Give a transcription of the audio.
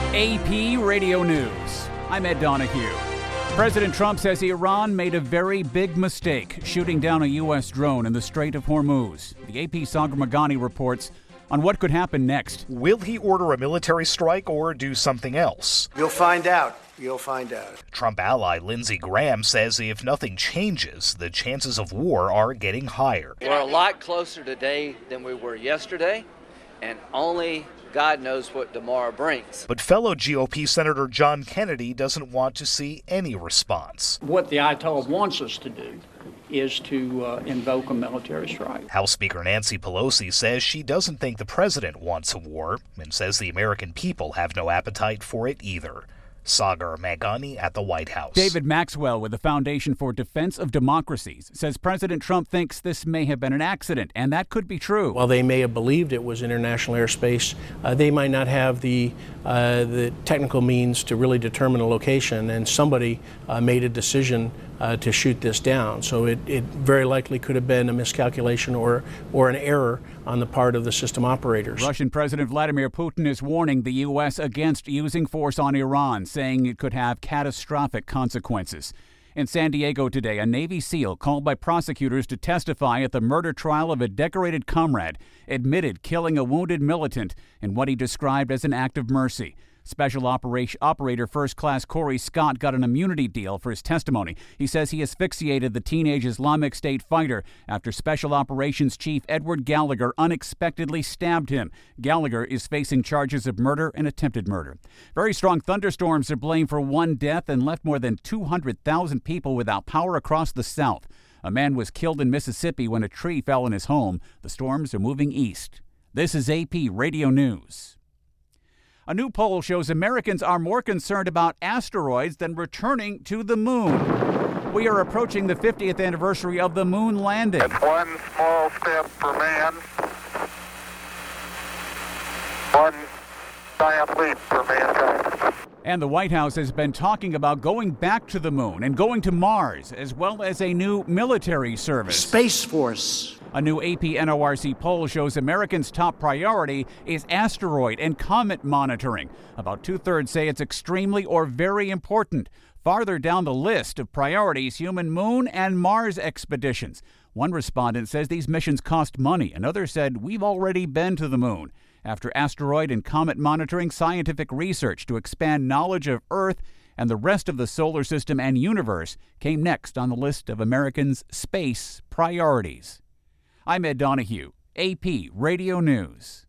AP Radio News. I'm Ed Donahue. President Trump says Iran made a very big mistake shooting down a U.S. drone in the Strait of Hormuz. The AP's Sagar Meghani reports on what could happen next. Will he order a military strike or do something else? You'll find out. You'll find out. Trump ally Lindsey Graham says if nothing changes, the chances of war are getting higher. We're a lot closer today than we were yesterday, and only God knows what tomorrow brings. But fellow GOP Senator John Kennedy doesn't want to see any response. What the Ayatollah wants us to do is to invoke a military strike. House Speaker Nancy Pelosi says she doesn't think the president wants a war and says the American people have no appetite for it either. Sagar Meghani at the White House. David Maxwell with the Foundation for Defense of Democracies says President Trump thinks this may have been an accident, and that could be true. While they may have believed it was international airspace, they might not have the technical means to really determine a location, and somebody made a decision to shoot this down. So it very likely could have been a miscalculation or an error on the part of the system operators. Russian President Vladimir Putin is warning the U.S. against using force on Iran, saying it could have catastrophic consequences. In San Diego today, a Navy SEAL called by prosecutors to testify at the murder trial of a decorated comrade admitted killing a wounded militant in what he described as an act of mercy. Special Operator First Class Corey Scott got an immunity deal for his testimony. He says he asphyxiated the teenage Islamic State fighter after Special Operations Chief Edward Gallagher unexpectedly stabbed him. Gallagher is facing charges of murder and attempted murder. Very strong thunderstorms are blamed for one death and left more than 200,000 people without power across the South. A man was killed in Mississippi when a tree fell in his home. The storms are moving east. This is AP Radio News. A new poll shows Americans are more concerned about asteroids than returning to the moon. We are approaching the 50th anniversary of the moon landing. It's one small step for man, one giant leap for mankind. And the White House has been talking about going back to the moon and going to Mars, as well as a new military service. Space Force. A new AP NORC poll shows Americans' top priority is asteroid and comet monitoring. About two-thirds say it's extremely or very important. Farther down the list of priorities, human moon and Mars expeditions. One respondent says these missions cost money. Another said, we've already been to the moon. After asteroid and comet monitoring, scientific research to expand knowledge of Earth and the rest of the solar system and universe came next on the list of Americans' space priorities. I'm Ed Donahue, AP Radio News.